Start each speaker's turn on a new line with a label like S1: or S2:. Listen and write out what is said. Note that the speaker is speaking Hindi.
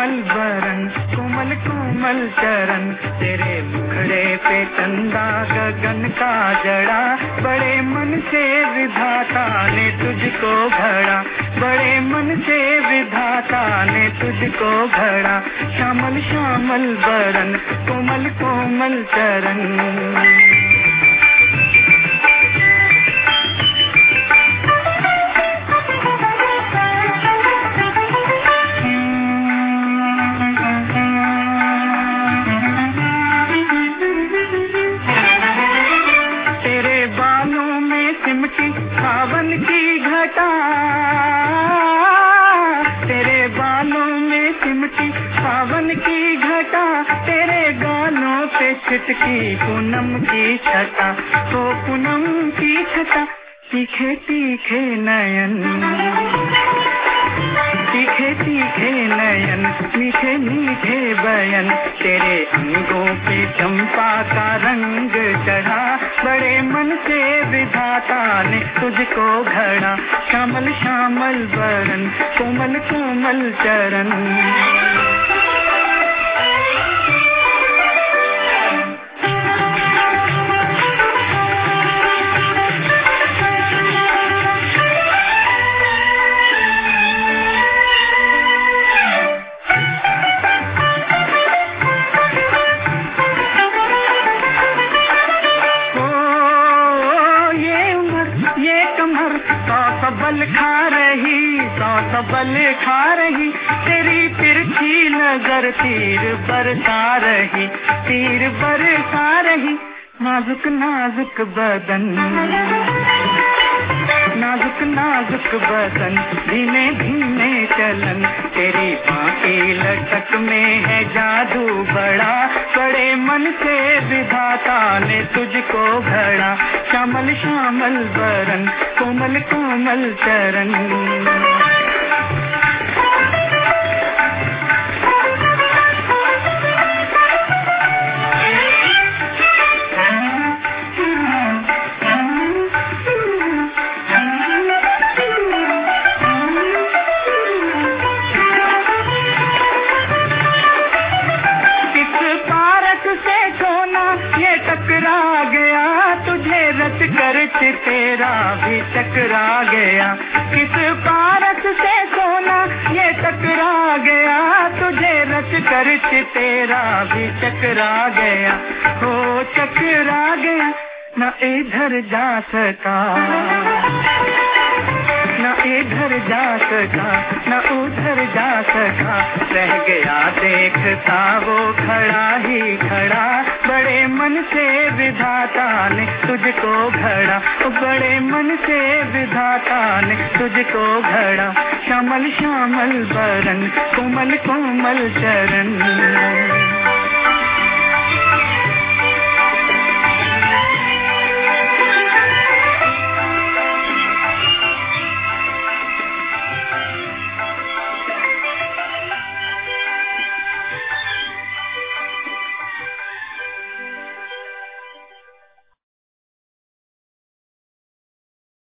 S1: श्यामल बरन कोमल कोमल चरण, तेरे मुखड़े पे चंदा गगन का जड़ा, बड़े मन से विधाता ने तुझको घड़ा, बड़े मन से विधाता ने तुझको घड़ा, श्यामल श्यामल बरन कोमल कोमल चरण। सावन की घटा, तेरे बालों में सिमटी सावन की घटा, तेरे गालों पे छिटकी पूनम की छटा, तो पूनम की छटा, तीखे तीखे नयन, तीखे तीखे नयन, मीठे मीठे बयन, तेरे अंगों पे चंपा का रंग चढ़ा, बड़े मन से विधाता ने तुझको घड़ा, श्यामल श्यामल बरन कोमल कोमल चरण। बल खा रही बल खा रही, तेरी तिरछी नजर तीर बरसा रही, तीर बरसा रही, नाजुक नाजुक बदन, नाजुक नाजुक बदन, धीमे धीमे चलन, तेरी बाकी लटक में है जादू बड़ा, बड़े मन से विधाता ने तुझको घड़ा, श्यामल श्यामल बरन कोमल कोमल चरण। टकरा गया तुझे रच कर तेरा भी टकरा गया, किस पारस से सोना ये टकरा गया, तुझे रच कर तेरा भी टकरा गया, हो टकरा गया, न इधर जा सका, न इधर जा सका, न उधर जा सका, रह गया देखता वो खड़ा ही खड़ा, बड़े मन से विधाता ने तुझको घड़ा, बड़े मन से विधाता ने तुझको घड़ा, श्यामल श्यामल बरन कोमल कोमल चरण।